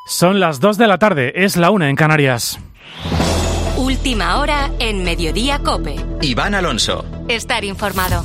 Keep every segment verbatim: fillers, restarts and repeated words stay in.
Son las dos de la tarde, es la una en Canarias. Última hora en Mediodía COPE. Iván Alonso. Estar informado.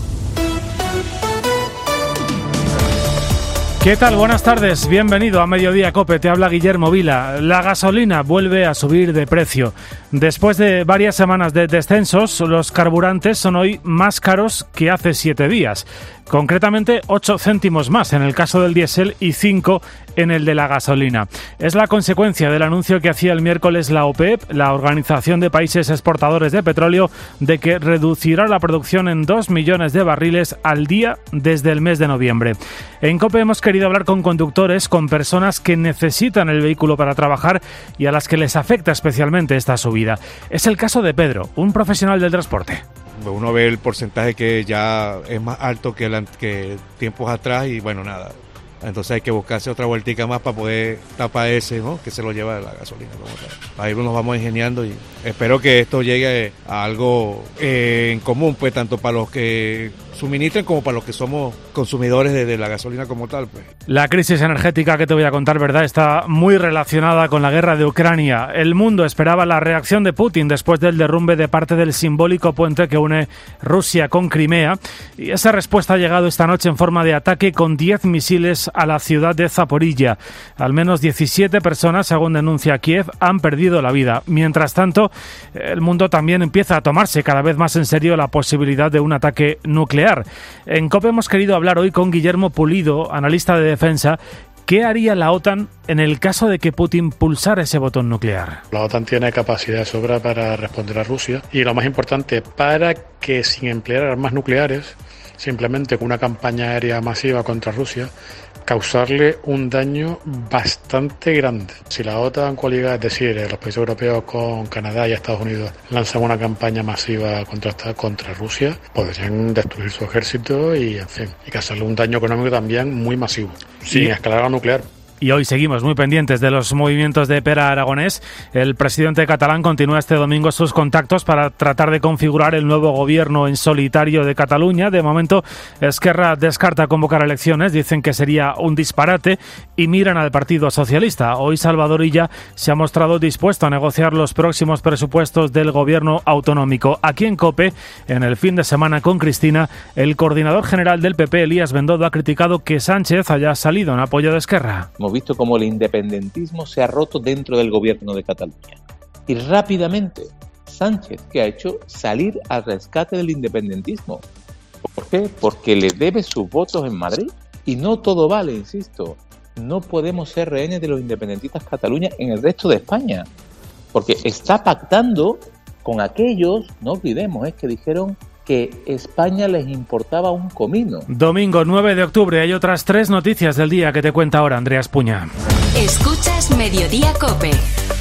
¿Qué tal? Buenas tardes, bienvenido a Mediodía COPE, te habla Guillermo Vila. La gasolina vuelve a subir de precio. Después de varias semanas de descensos, los carburantes son hoy más caros que hace siete días. Concretamente, ocho céntimos más en el caso del diésel y cinco en el de la gasolina. Es la consecuencia del anuncio que hacía el miércoles la OPEP, la Organización de Países Exportadores de Petróleo, de que reducirá la producción en dos millones de barriles al día desde el mes de noviembre. En COPE hemos querido hablar con conductores, con personas que necesitan el vehículo para trabajar y a las que les afecta especialmente esta subida. Es el caso de Pedro, un profesional del transporte. Uno ve el porcentaje que ya es más alto que, la, que tiempos atrás y bueno, nada. Entonces hay que buscarse otra vueltica más para poder tapar ese, ¿no?, que se lo lleva la gasolina. Como tal. Ahí nos vamos ingeniando y espero que esto llegue a algo eh, en común, pues tanto para los que suministran como para los que somos consumidores de, de la gasolina como tal. Pues. La crisis energética que te voy a contar, ¿verdad?, está muy relacionada con la guerra de Ucrania. El mundo esperaba la reacción de Putin después del derrumbe de parte del simbólico puente que une Rusia con Crimea. Y esa respuesta ha llegado esta noche en forma de ataque con diez misiles a la ciudad de Zaporilla. Al menos diecisiete personas, según denuncia Kiev, han perdido la vida. Mientras tanto, el mundo también empieza a tomarse cada vez más en serio la posibilidad de un ataque nuclear. En COPE hemos querido hablar hoy con Guillermo Pulido, analista de defensa. ¿Qué haría la OTAN en el caso de que Putin pulsara ese botón nuclear? La OTAN tiene capacidad de sobra para responder a Rusia y lo más importante, para que sin emplear armas nucleares, simplemente con una campaña aérea masiva contra Rusia, causarle un daño bastante grande. Si la OTAN, coaliga, es decir, los países europeos con Canadá y Estados Unidos lanzan una campaña masiva contra, contra Rusia, podrían destruir su ejército y, en fin, y causarle un daño económico también muy masivo, sin ¿Sí? escalar a nuclear. Y hoy seguimos muy pendientes de los movimientos de Pere Aragonés. El presidente catalán continúa este domingo sus contactos para tratar de configurar el nuevo gobierno en solitario de Cataluña. De momento, Esquerra descarta convocar elecciones, dicen que sería un disparate y miran al Partido Socialista. Hoy Salvador Illa se ha mostrado dispuesto a negociar los próximos presupuestos del gobierno autonómico. Aquí en COPE, en el fin de semana con Cristina, el coordinador general del P P, Elías Bendodo, ha criticado que Sánchez haya salido en apoyo de Esquerra. Hemos visto cómo el independentismo se ha roto dentro del gobierno de Cataluña. Y rápidamente, Sánchez, ¿qué ha hecho? Salir al rescate del independentismo. ¿Por qué? Porque le debe sus votos en Madrid. Y no todo vale, insisto. No podemos ser rehenes de los independentistas Cataluña en el resto de España. Porque está pactando con aquellos, no olvidemos, es que dijeron que España les importaba un comino. Domingo nueve de octubre hay otras tres noticias del día que te cuenta ahora Andreas Puña. Escuchas Mediodía COPE.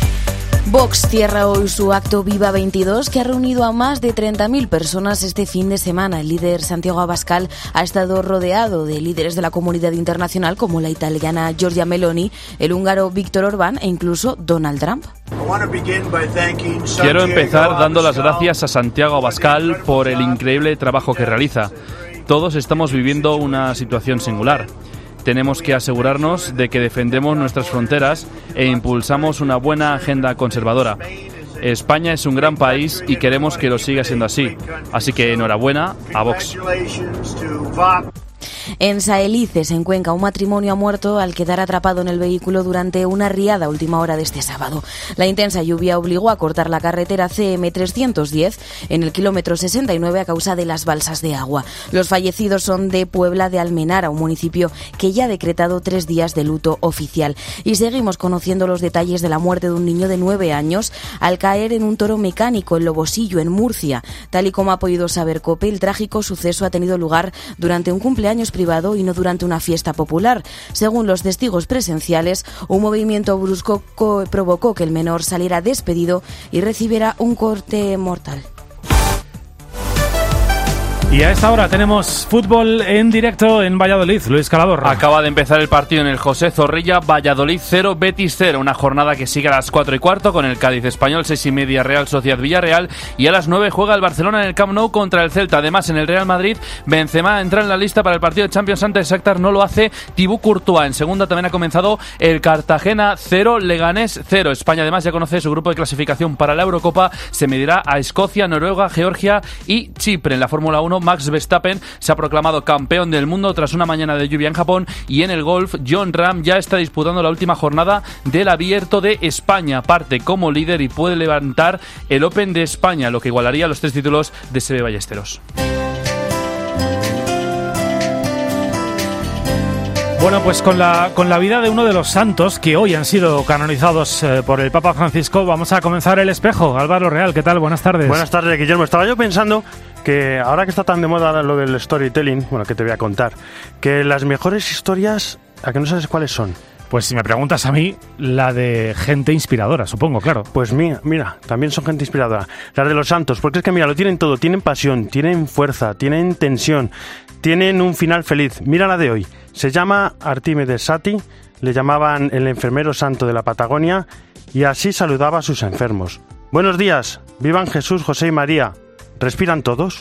Vox cierra hoy su acto Viva veintidós, que ha reunido a más de treinta mil personas este fin de semana. El líder Santiago Abascal ha estado rodeado de líderes de la comunidad internacional como la italiana Giorgia Meloni, el húngaro Víctor Orbán e incluso Donald Trump. Quiero empezar dando las gracias a Santiago Abascal por el increíble trabajo que realiza. Todos estamos viviendo una situación singular. Tenemos que asegurarnos de que defendemos nuestras fronteras e impulsamos una buena agenda conservadora. España es un gran país y queremos que lo siga siendo así. Así que enhorabuena a Vox. En Saelices, en Cuenca, un matrimonio ha muerto al quedar atrapado en el vehículo durante una riada a última hora de este sábado. La intensa lluvia obligó a cortar la carretera C M trescientos diez en el kilómetro sesenta y nueve a causa de las balsas de agua. Los fallecidos son de Puebla de Almenara, un municipio que ya ha decretado tres días de luto oficial. Y seguimos conociendo los detalles de la muerte de un niño de nueve años al caer en un toro mecánico en Lobosillo, en Murcia. Tal y como ha podido saber COPE, el trágico suceso ha tenido lugar durante un cumpleaños privado y no durante una fiesta popular. Según los testigos presenciales, un movimiento brusco provocó que el menor saliera despedido y recibiera un corte mortal. Y a esta hora tenemos fútbol en directo en Valladolid. Luis Calabor. Acaba de empezar el partido en el José Zorrilla. Valladolid cero, Betis cero. Una jornada que sigue a las cuatro y cuarto con el Cádiz Español, seis y media Real Sociedad Villarreal. Y a las nueve juega el Barcelona en el Camp Nou contra el Celta. Además, en el Real Madrid, Benzema entra en la lista para el partido de Champions ante el Shakhtar. No lo hace Thibaut Courtois. En segunda también ha comenzado el Cartagena cero, Leganés cero. España además ya conoce su grupo de clasificación para la Eurocopa. Se medirá a Escocia, Noruega, Georgia y Chipre. En la Fórmula uno, Max Verstappen se ha proclamado campeón del mundo tras una mañana de lluvia en Japón. Y en el golf, Jon Rahm ya está disputando la última jornada del Abierto de España. Parte como líder y puede levantar el Open de España, lo que igualaría los tres títulos de Seve Ballesteros. Bueno, pues con la, con la vida de uno de los santos que hoy han sido canonizados eh, por el Papa Francisco, vamos a comenzar el espejo. Álvaro Real, ¿qué tal? Buenas tardes. Buenas tardes, Guillermo. Estaba yo pensando que ahora que está tan de moda lo del storytelling, bueno, que te voy a contar, que las mejores historias, ¿a que no sabes cuáles son? Pues si me preguntas a mí, la de gente inspiradora, supongo, claro. Pues mira, mira, también son gente inspiradora. Las de los santos, porque es que mira, lo tienen todo, tienen pasión, tienen fuerza, tienen tensión, tienen un final feliz. Mira la de hoy. Se llama Artímedes Sati, le llamaban el enfermero santo de la Patagonia y así saludaba a sus enfermos. Buenos días, vivan Jesús, José y María. ¿Respiran todos?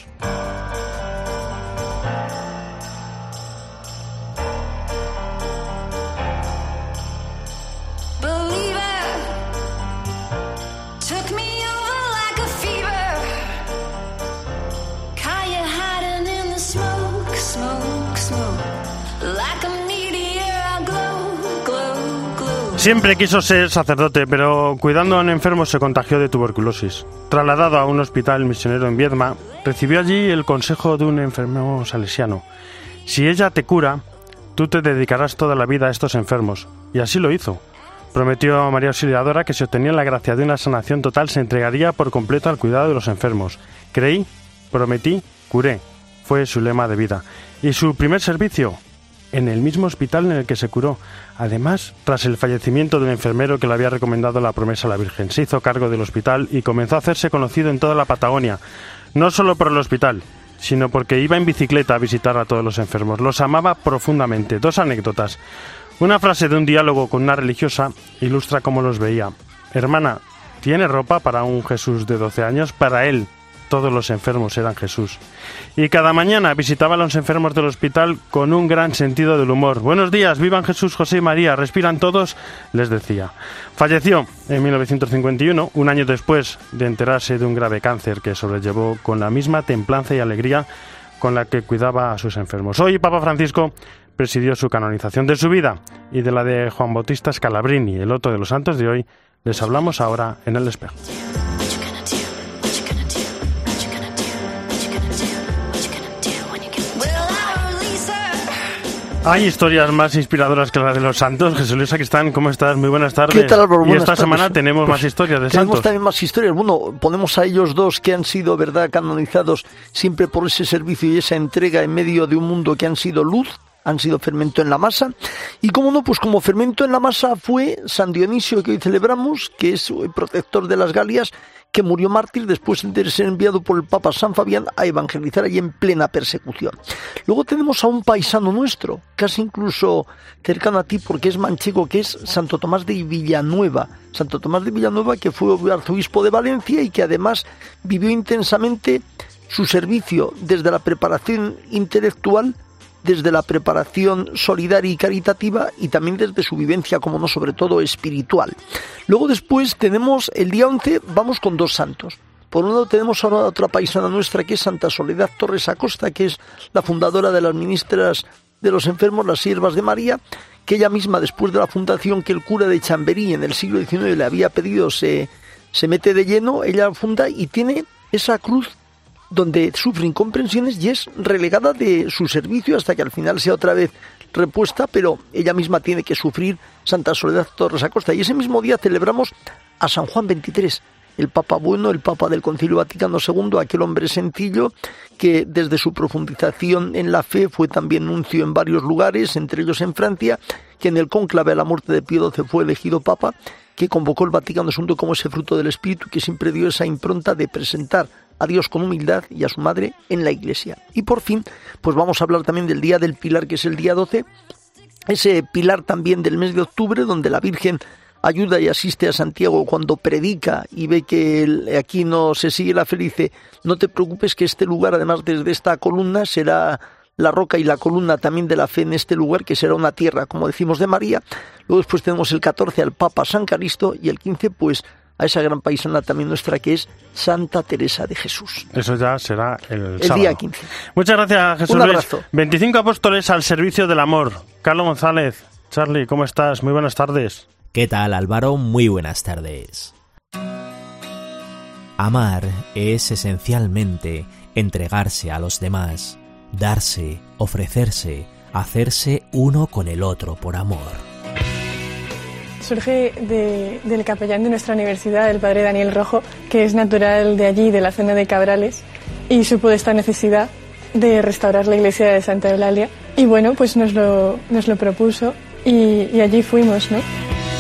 Siempre quiso ser sacerdote, pero cuidando a un enfermo se contagió de tuberculosis. Trasladado a un hospital misionero en Viedma, recibió allí el consejo de un enfermo salesiano. Si ella te cura, tú te dedicarás toda la vida a estos enfermos. Y así lo hizo. Prometió a María Auxiliadora que si obtenía la gracia de una sanación total se entregaría por completo al cuidado de los enfermos. Creí, prometí, curé. Fue su lema de vida. Y su primer servicio, en el mismo hospital en el que se curó. Además, tras el fallecimiento del enfermero que le había recomendado la promesa a la Virgen, se hizo cargo del hospital y comenzó a hacerse conocido en toda la Patagonia, no solo por el hospital, sino porque iba en bicicleta a visitar a todos los enfermos. Los amaba profundamente. Dos anécdotas. Una frase de un diálogo con una religiosa ilustra cómo los veía. Hermana, ¿tiene ropa para un Jesús de doce años? Para él, todos los enfermos eran Jesús. Y cada mañana visitaba a los enfermos del hospital con un gran sentido del humor. Buenos días, vivan Jesús, José y María, respiran todos, les decía. Falleció en mil novecientos cincuenta y uno, un año después de enterarse de un grave cáncer que sobrellevó con la misma templanza y alegría con la que cuidaba a sus enfermos. Hoy Papa Francisco presidió su canonización. De su vida y de la de Juan Bautista Scalabrini, el otro de los santos de hoy, les hablamos ahora en El Espejo. Hay historias más inspiradoras que las de los santos. Jesús Luis Sacristán, ¿cómo estás? Muy buenas tardes. ¿Qué tal, Álvaro? Y esta Buenas semana tardes. tenemos Pues más historias de tenemos santos. también más historias. Bueno, ponemos a ellos dos que han sido, verdad, canonizados siempre por ese servicio y esa entrega en medio de un mundo que han sido luz, han sido fermento en la masa. Y cómo no, pues como fermento en la masa fue San Dionisio, que hoy celebramos, que es el protector de las Galias, que murió mártir después de ser enviado por el Papa San Fabián a evangelizar allí en plena persecución. Luego tenemos a un paisano nuestro, casi incluso cercano a ti porque es manchego, que es Santo Tomás de Villanueva. Santo Tomás de Villanueva, que fue arzobispo de Valencia y que además vivió intensamente su servicio desde la preparación intelectual, desde la preparación solidaria y caritativa y también desde su vivencia, como no, sobre todo espiritual. Luego después tenemos el día once, vamos con dos santos. Por un lado tenemos ahora otra paisana nuestra que es Santa Soledad Torres Acosta, que es la fundadora de las ministras de los enfermos, las siervas de María, que ella misma, después de la fundación que el cura de Chamberí en el siglo diecinueve le había pedido, se, se mete de lleno, ella funda y tiene esa cruz donde sufre incomprensiones y es relegada de su servicio hasta que al final sea otra vez repuesta, pero ella misma tiene que sufrir, Santa Soledad Torres Acosta. Y ese mismo día celebramos a San Juan veintitrés, el Papa bueno, el Papa del Concilio Vaticano segundo, aquel hombre sencillo que desde su profundización en la fe fue también nuncio en varios lugares, entre ellos en Francia, que en el cónclave a la muerte de Pío doce fue elegido Papa, que convocó el Vaticano segundo como ese fruto del Espíritu, que siempre dio esa impronta de presentar a Dios con humildad y a su madre en la Iglesia. Y por fin, pues vamos a hablar también del Día del Pilar, que es el día doce, ese pilar también del mes de octubre, donde la Virgen ayuda y asiste a Santiago cuando predica y ve que el, aquí no se sigue la fe, dice: no te preocupes, que este lugar, además desde esta columna, será la roca y la columna también de la fe en este lugar, que será una tierra, como decimos, de María. Luego después tenemos el catorce al Papa San Calisto y el quince pues a esa gran paisana también nuestra, que es Santa Teresa de Jesús. Eso ya será el, el sábado. día quince. Muchas gracias, Jesús Un Luis. abrazo. veinticinco apóstoles al servicio del amor. Carlos González, Charlie, ¿cómo estás? Muy buenas tardes. ¿Qué tal, Álvaro? Muy buenas tardes. Amar es esencialmente entregarse a los demás, darse, ofrecerse, hacerse uno con el otro por amor. Surge de, del capellán de nuestra universidad, el padre Daniel Rojo, que es natural de allí, de la zona de Cabrales, y supo de esta necesidad de restaurar la iglesia de Santa Eulalia. Y bueno, pues nos lo, nos lo propuso y, y allí fuimos, ¿no?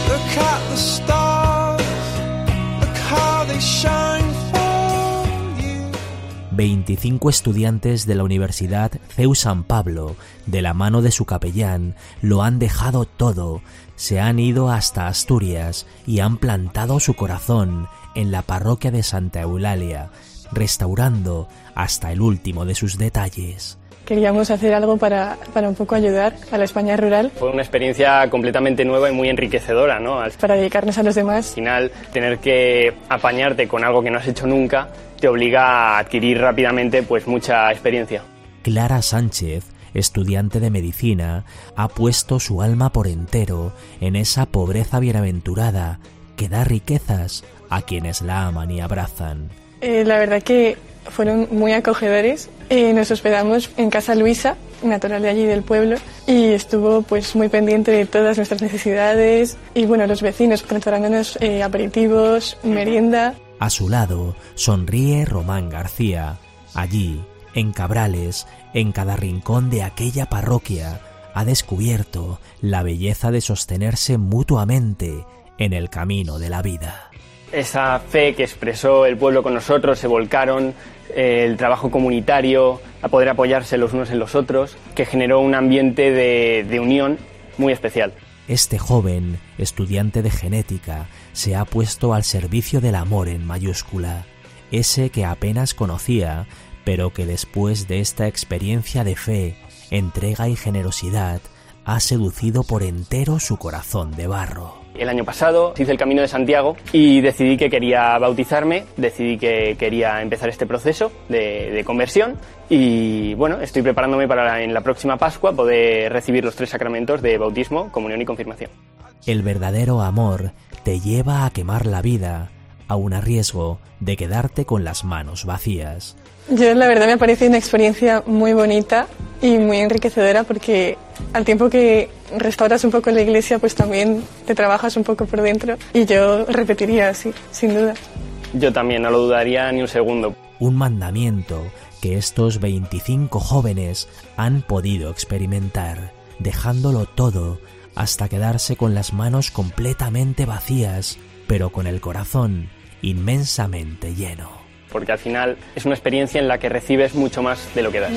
veinticinco estudiantes de la Universidad C E U San Pablo, de la mano de su capellán, lo han dejado todo, se han ido hasta Asturias y han plantado su corazón en la parroquia de Santa Eulalia, restaurando hasta el último de sus detalles. Queríamos hacer algo para, para un poco ayudar a la España rural. Fue una experiencia completamente nueva y muy enriquecedora, ¿no? Para dedicarnos a los demás. Al final, tener que apañarte con algo que no has hecho nunca te obliga a adquirir rápidamente pues mucha experiencia. Clara Sánchez, estudiante de medicina, ha puesto su alma por entero en esa pobreza bienaventurada que da riquezas a quienes la aman y abrazan. Eh, la verdad que fueron muy acogedores. Eh, nos hospedamos en Casa Luisa, natural de allí del pueblo, y estuvo pues muy pendiente de todas nuestras necesidades, y bueno, los vecinos preparándonos eh, aperitivos, merienda. A su lado sonríe Román García. Allí, en Cabrales, en cada rincón de aquella parroquia, ha descubierto la belleza de sostenerse mutuamente en el camino de la vida. Esa fe que expresó el pueblo con nosotros, se volcaron, eh, el trabajo comunitario, a poder apoyarse los unos en los otros, que generó un ambiente de, de unión muy especial. Este joven, estudiante de genética, se ha puesto al servicio del amor en mayúscula, ese que apenas conocía, pero que después de esta experiencia de fe, entrega y generosidad, ha seducido por entero su corazón de barro. El año pasado hice el Camino de Santiago y decidí que quería bautizarme, decidí que quería empezar este proceso de, de conversión y bueno, estoy preparándome para en la próxima Pascua poder recibir los tres sacramentos de bautismo, comunión y confirmación. El verdadero amor te lleva a quemar la vida, aun a riesgo de quedarte con las manos vacías. Yo la verdad me parece una experiencia muy bonita y muy enriquecedora, porque al tiempo que restauras un poco la iglesia, pues también te trabajas un poco por dentro, y yo repetiría así, sin duda. Yo también, no lo dudaría ni un segundo. Un mandamiento que estos veinticinco jóvenes han podido experimentar, dejándolo todo hasta quedarse con las manos completamente vacías, pero con el corazón inmensamente lleno. Porque al final es una experiencia en la que recibes mucho más de lo que das.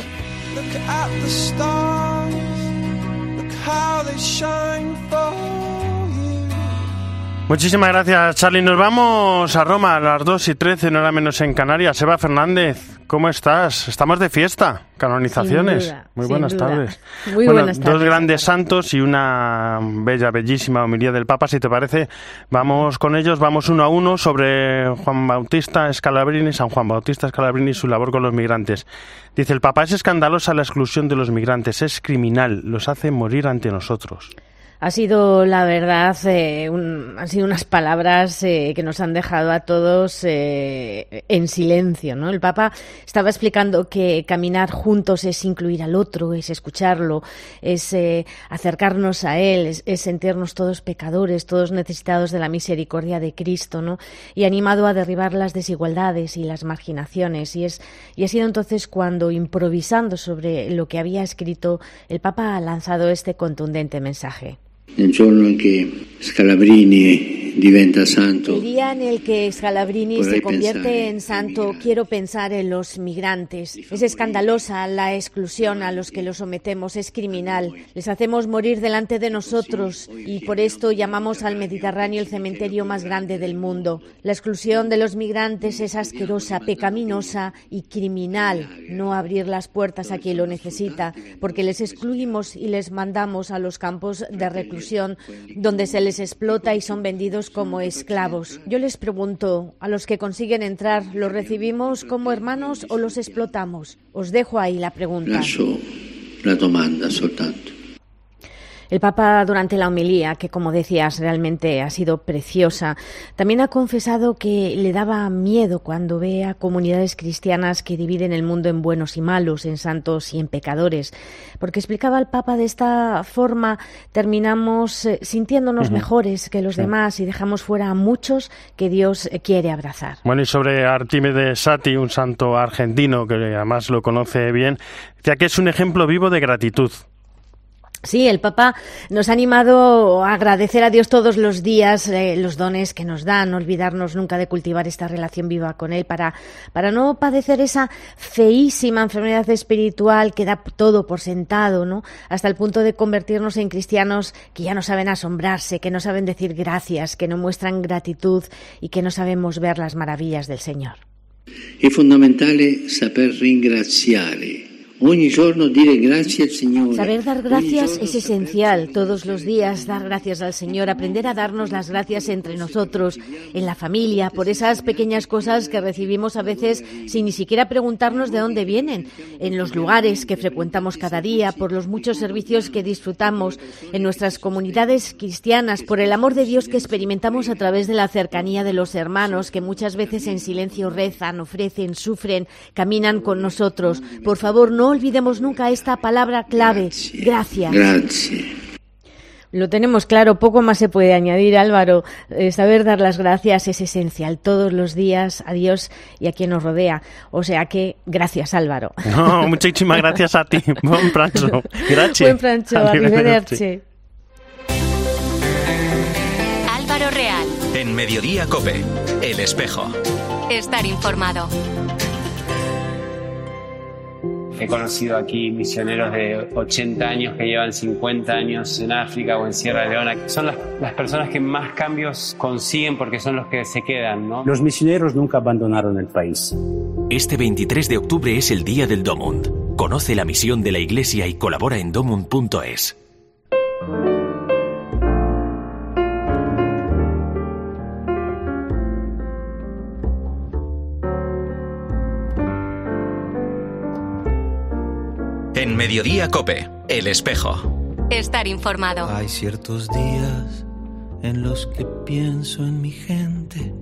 Muchísimas gracias, Charlie. Nos vamos a Roma a las dos y trece, no hora menos en Canarias. Eva Fernández, ¿cómo estás? Estamos de fiesta, canonizaciones. Sin duda, Muy sin buenas duda. tardes. Muy bueno, buenas tardes. Dos grandes santos y una bella, bellísima homilía del Papa. Si te parece, vamos con ellos, vamos uno a uno sobre Juan Bautista Scalabrini, San Juan Bautista Scalabrini y su labor con los migrantes. Dice el Papa: es escandalosa la exclusión de los migrantes, es criminal, los hace morir ante nosotros. Ha sido, la verdad, eh, un, han sido unas palabras eh, que nos han dejado a todos eh, en silencio, ¿no? El Papa estaba explicando que caminar juntos es incluir al otro, es escucharlo, es eh, acercarnos a él, es, es sentirnos todos pecadores, todos necesitados de la misericordia de Cristo, ¿no? Y animado a derribar las desigualdades y las marginaciones. Y es y ha sido entonces cuando, improvisando sobre lo que había escrito, el Papa ha lanzado este contundente mensaje. Nel giorno in che Scalabrini diventa santo. El día en el que Scalabrini se convierte en santo, quiero pensar en los migrantes. Es escandalosa la exclusión a los que los sometemos, es criminal. Les hacemos morir delante de nosotros y por esto llamamos al Mediterráneo el cementerio más grande del mundo. La exclusión de los migrantes es asquerosa, pecaminosa y criminal. No abrir las puertas a quien lo necesita, porque les excluimos y les mandamos a los campos de reclusión, donde se les explota y son vendidos como esclavos. Yo les pregunto, a los que consiguen entrar, ¿los recibimos como hermanos o los explotamos? Os dejo ahí la pregunta. Lascio la domanda soltanto. El Papa, durante la homilía, que como decías realmente ha sido preciosa, también ha confesado que le daba miedo cuando ve a comunidades cristianas que dividen el mundo en buenos y malos, en santos y en pecadores. Porque explicaba el Papa, de esta forma terminamos eh, sintiéndonos uh-huh. mejores que los sí. demás y dejamos fuera a muchos que Dios quiere abrazar. Bueno, y sobre Artemides Satti, un santo argentino que además lo conoce bien, decía que es un ejemplo vivo de gratitud. Sí, el Papa nos ha animado a agradecer a Dios todos los días eh, los dones que nos da, no olvidarnos nunca de cultivar esta relación viva con Él para, para no padecer esa feísima enfermedad espiritual que da todo por sentado, ¿no? Hasta el punto de convertirnos en cristianos que ya no saben asombrarse, que no saben decir gracias, que no muestran gratitud y que no sabemos ver las maravillas del Señor. Es fundamental saber ringraziare. Ogni giorno dire grazie al Señor. Saber dar gracias es esencial. Todos los días dar gracias al Señor, aprender a darnos las gracias entre nosotros, en la familia, por esas pequeñas cosas que recibimos a veces sin ni siquiera preguntarnos de dónde vienen, en los lugares que frecuentamos cada día, por los muchos servicios que disfrutamos en nuestras comunidades cristianas, por el amor de Dios que experimentamos a través de la cercanía de los hermanos que muchas veces en silencio rezan, ofrecen, sufren, caminan con nosotros. Por favor, no No olvidemos nunca esta palabra clave, gracias. Gracias. Lo tenemos claro, poco más se puede añadir, Álvaro. Eh, saber dar las gracias es esencial todos los días a Dios y a quien nos rodea. O sea que, gracias, Álvaro. No, muchísimas gracias a ti. Buen pranzo. Gracias. Buen pranzo, arrivederci. Álvaro Real. En Mediodía COPE, El Espejo. Estar informado. He conocido aquí misioneros de ochenta años que llevan cincuenta años en África o en Sierra Leona. Son las, las personas que más cambios consiguen porque son los que se quedan, ¿no? Los misioneros nunca abandonaron el país. Este veintitrés de octubre es el Día del Domund. Conoce la misión de la Iglesia y colabora en domund punto es. En Mediodía COPE, El Espejo. Estar informado. Hay ciertos días en los que pienso en mi gente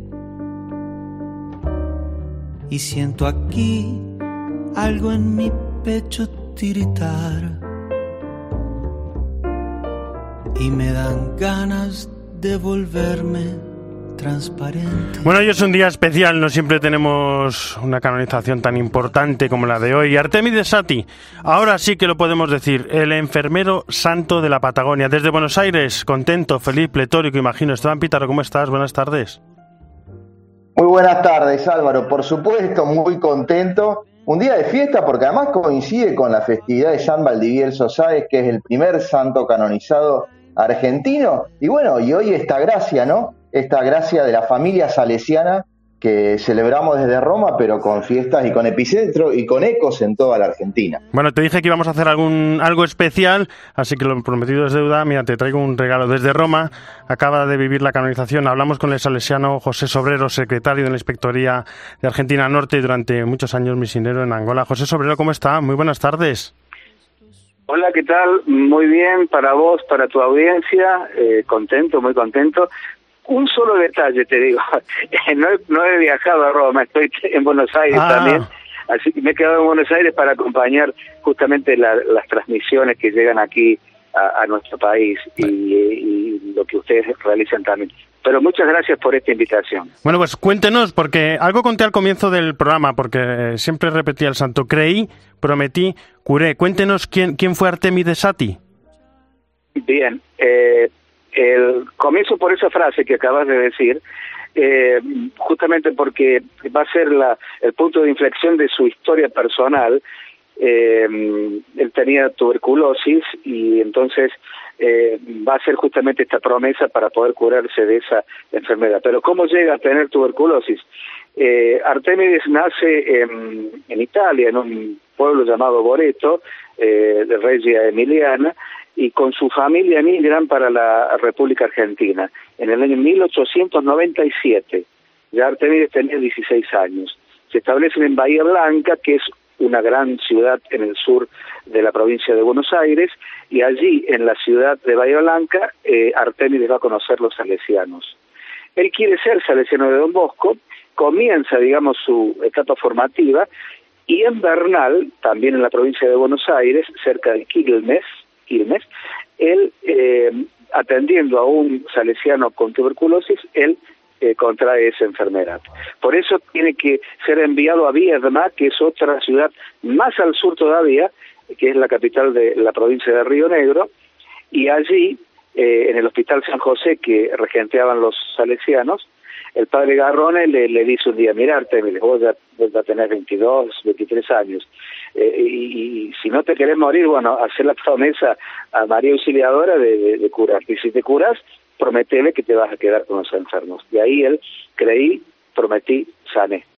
y siento aquí algo en mi pecho tiritar y me dan ganas de volverme transparente. Bueno, hoy es un día especial, no siempre tenemos una canonización tan importante como la de hoy. Artemides Satti, ahora sí que lo podemos decir, el enfermero santo de la Patagonia. Desde Buenos Aires, contento, feliz, pletórico, imagino. Esteban Pítaro, ¿cómo estás? Buenas tardes. Muy buenas tardes, Álvaro. Por supuesto, muy contento. Un día de fiesta porque además coincide con la festividad de San Valdivieso Sáez, que es el primer santo canonizado argentino. Y bueno, y hoy esta gracia, ¿no? Esta gracia de la familia salesiana que celebramos desde Roma, pero con fiestas y con epicentro y con ecos en toda la Argentina. Bueno, te dije que íbamos a hacer algún algo especial, así que lo prometido es deuda. Mira, te traigo un regalo desde Roma. Acaba de vivir la canonización. Hablamos con el salesiano José Sobrero, secretario de la Inspectoría de Argentina Norte y durante muchos años misionero en Angola. José Sobrero, ¿cómo está? Muy buenas tardes. Hola, ¿qué tal? Muy bien, para vos, para tu audiencia, eh, contento, muy contento. Un solo detalle te digo, no he, no he viajado a Roma, estoy en Buenos Aires ah. también, así que me he quedado en Buenos Aires para acompañar justamente la, las transmisiones que llegan aquí a, a nuestro país y, y lo que ustedes realizan también. Pero muchas gracias por esta invitación. Bueno, pues cuéntenos, porque algo conté al comienzo del programa, porque siempre repetía el santo, creí, prometí, curé. Cuéntenos quién, quién fue Artemides Satti. Bien, eh... el comienzo por esa frase que acabas de decir, eh, justamente porque va a ser la, el punto de inflexión de su historia personal. Eh, él tenía tuberculosis y entonces eh, va a ser justamente esta promesa para poder curarse de esa enfermedad. Pero ¿cómo llega a tener tuberculosis? Eh, Artemides nace en, en Italia, en un pueblo llamado Boreto, eh, de Regia Emiliana, y con su familia emigran para la República Argentina en el año mil ochocientos noventa y siete. Ya Artemides tenía dieciséis años. Se establecen en Bahía Blanca, que es una gran ciudad en el sur de la provincia de Buenos Aires, y allí, en la ciudad de Bahía Blanca, eh, Artemides va a conocer los salesianos. Él quiere ser salesiano de Don Bosco, comienza, digamos, su etapa formativa, y en Bernal, también en la provincia de Buenos Aires, cerca de Quilmes, Quilmes él, eh, atendiendo a un salesiano con tuberculosis, él Eh, contrae esa enfermedad. Por eso tiene que ser enviado a Viedma, que es otra ciudad más al sur todavía, que es la capital de la provincia de Río Negro, y allí, eh, en el Hospital San José, que regenteaban los salesianos, el padre Garrone le, le dice un día: mirarte, vos ya, vos ya tenés veintidós, veintitrés años, eh, y, y si no te querés morir, bueno, hacer la promesa a María Auxiliadora de, de, de curarte, y si te curas, prometele que te vas a quedar con los enfermos. De ahí él, creí, prometí, sané.